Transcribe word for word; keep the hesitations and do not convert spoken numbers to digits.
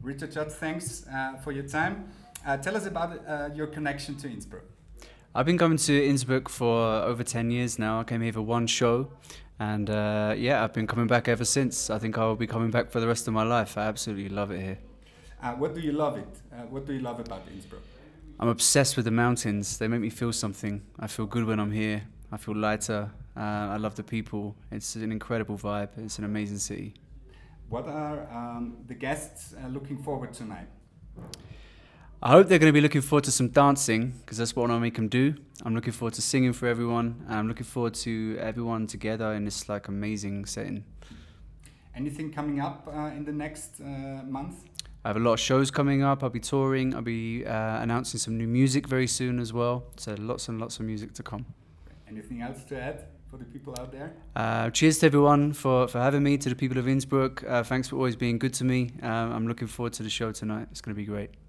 Richard Judd, thanks uh, for your time. Uh, tell us about uh, your connection to Innsbruck. I've been coming to Innsbruck for over ten years now. I came here for one show, and uh, yeah, I've been coming back ever since. I think I'll be coming back for the rest of my life. I absolutely love it here. Uh, what do you love it? Uh, what do you love about Innsbruck? I'm obsessed with the mountains. They make me feel something. I feel good when I'm here. I feel lighter. Uh, I love the people. It's an incredible vibe. It's an amazing city. What are um, the guests uh, looking forward to tonight? I hope they're going to be looking forward to some dancing, because that's what I make them do. I'm looking forward to singing for everyone, and I'm looking forward to everyone together in this like amazing setting. Anything coming up uh, in the next uh, month? I have a lot of shows coming up. I'll be touring. I'll be uh, announcing some new music very soon as well. So lots and lots of music to come. Anything else to add for the people out there? Uh, cheers to everyone for, for having me, to the people of Innsbruck. Uh, thanks for always being good to me. Um, I'm looking forward to the show tonight. It's going to be great.